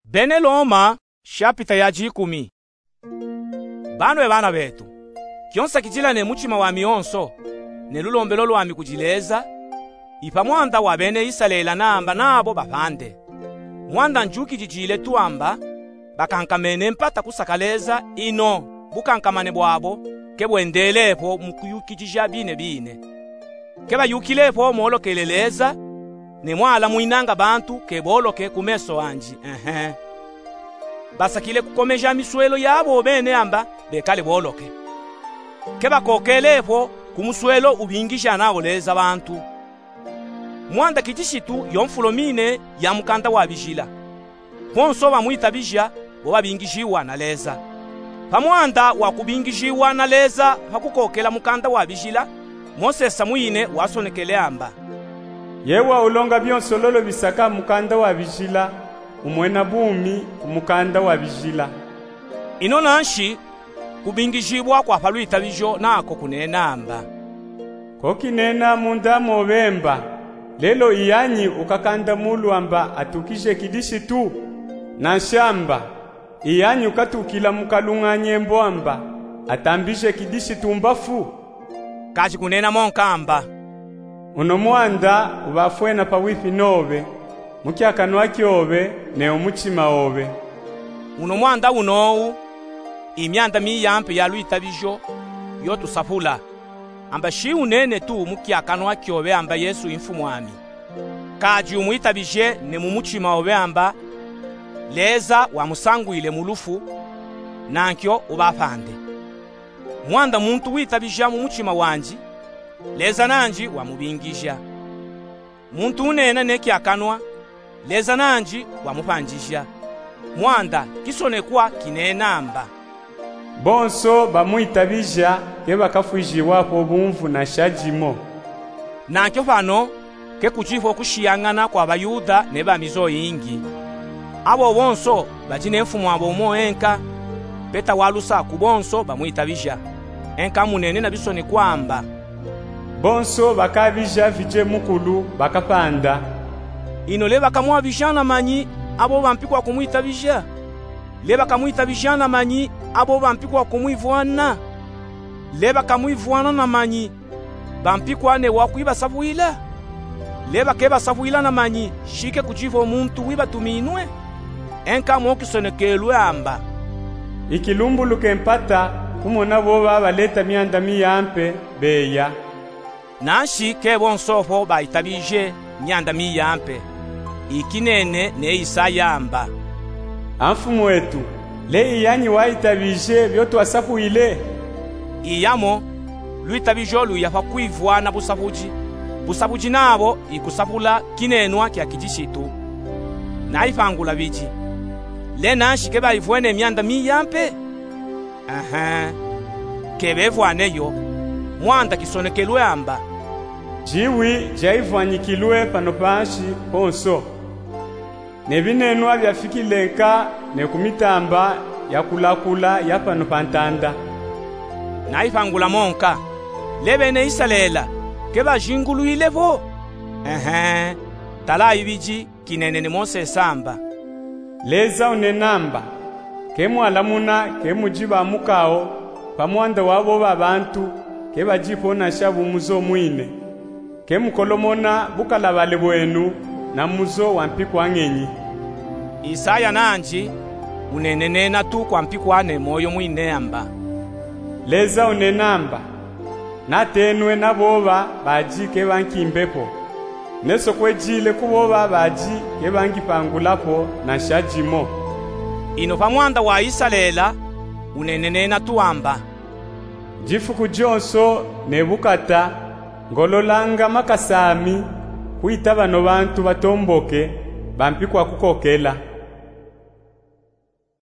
Bene Loma shapita ya 10. Bano bana betu kyonsa kijila ne muchima wa mionso ne lulombelo lwami kujileza ipa mwanda wa bene Isalela namba nabo bapande mwanda njuki jijile tuamba bakankamene mpata kusakaleza ino bukankamane bwabo kebwendelepo mukuyukijija bine keba yukilepo molokeleleza ne mwala muinanga bantu keboloke kumeso wanji basakile kukomeja miswelo yabo bene amba bekale boloke keba kokelepo kumuswelo ubingisha nawo leza bantu mwanda kijishitu yomfulomine ya mukanda wa bijila ponso bamwita bija bo babingishiwa na leza pamwanda wa kubingishiwa na leza hakukokela mukanda wa bijila Moses mwine wasonekele amba yewa ulonga byonsololo bisaka mukanda wa bijila umwena bumi kumukanda wa bijila ino nanshi kubingishibwa kwa palwita bijo nako kunena amba kokinena munda mobemba lelo iyanyi ukakanda mulu amba atukishe kidishi tu na shamba iyanyi ukatukila mukalunganye mbwamba atambishe kidishi tumbafu kaji kunena monkamba uno mwanda ubafwena pawifi nobe mukyakanwa kyobe ne umuchima obe uno mwanda unowu imyanda miyampe ya lwita bijo yotusapula amba shi unene tu mukyakanwa kyobe amba Yesu infumwami kaji umwita bije ne mumuchima obe amba leza wa musanguile mulufu nankyo ubapande mwanda muntu wita bija mumuchima wanji leza nanji wa mubingisha muntu unena nekyakanwa leza nanji wa mupanjisha mwanda kisonekwa kinenamba bonso bamwita bija kebakafujiwapo bumvu na shajimo nankyo fano ke kuchifo kushiyangana kwa bayuda ne bamizo yingi abo bonso bajine mfumu abo moenka peta walusa kubonso bamwita bija enka munene na bisoni kwamba bonso bakabija vije mukulu bakapanda ino leba kamwa bijana manyi abo bampikwa kumwita bija leba kamwita bijana manyi abo bampikwa kumwivwana leba kamwivwana na manyi bampikwa ne wakuiba savuila leba keba savuila na manyi shike kuchivo muntu wiba tuminwe enka mokisonekelwe amba ikilumbulu kempata kumona boba baleta myanda miyampe beya nashi kebonsofo baitabije myanda miyampe ikinene ne Isayamba amfumu wetu le iyanyi waitabije byo twasafuile iyamo lwitabijo luyafa kuivwana busabuji nabo ikusafula kinenwa kya kijishitu naifangula biji le nashi keba ivwene myanda miyampe kebevwaneyo mwanda kisonekelwe amba jiwi jaivwanyikilwe pano panshi ponso nebinenwa byafikilenka ne kumitamba ya kulakula ya pano pantanda naifangula monka lebene Isalela keba jinguluilevo tala ibiji kinene ne Moses amba leza unenamba kemwalamuna kemujiba mukao pamwanda wabo babantu kebajipona shabu muzo mwine kemukolomona bukalabale bwenu na muzo wampikwa ngenyi Isaya nanji unenenena tu kwa mpikwane moyo mwine amba leza unenamba natenwe naboba baji kebankimbepo neso kwejile kuboba baji kebankipangulapo na shajimo ino pamwanda wa Isalela unenenena tu amba jifuku jonso nebukata ngololanga makasami kuita bano bantu batomboke bampikwa kukokela